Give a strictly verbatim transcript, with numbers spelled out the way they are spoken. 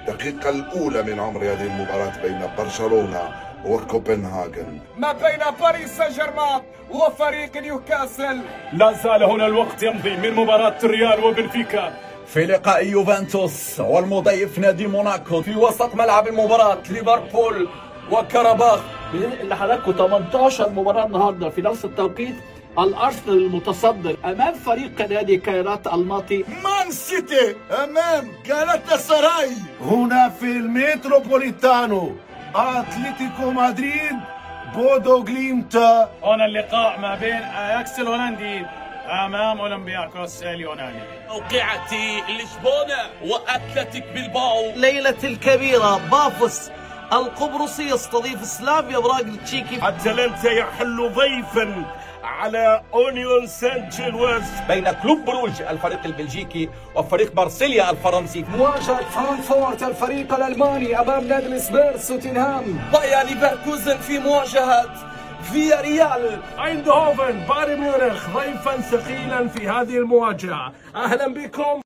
الدقيقة الأولى من عمر هذه المباراة بين برشلونة وكوبنهاغن. ما بين باريس سان جيرمان وفريق نيوكاسل. لا زال هنا الوقت يمضي من مباراة الريال وبنفيكا في لقاء يوفنتوس والمضيف نادي موناكو في وسط ملعب المباراة ليفربول وكرباخ. اللي حضراتكم ثمانية عشر مباراة النهارده في نفس التوقيت. الأرسنال المتصدر أمام فريق نادي كايرات الماطي. مان سيتي أمام جالاتا سراي. هنا في المتروبوليتانو أتلتيكو مدريد بودو جليمتا. هنا اللقاء ما بين أياكس الهولندي أمام أولمبياكوس اليوناني. موقعة لشبونة وأتلتيك بلباو. ليلة الكبيرة بافوس القبرصي يستضيف سلافيا براغ التشيكي. أتلانتا يحل ضيفا على اونيون سانت جيلواز. بين كلوب بروج الفريق البلجيكي وفريق مارسيليا الفرنسي. مواجهة فرانكفورت الفريق الألماني أمام نادي الإسبيرس وتنهام. باير ليفركوزن في مواجهة فيا ريال. ايندهوفن بايرن ميونخ ضيفا ثقيلا في هذه المواجهة. أهلا بكم.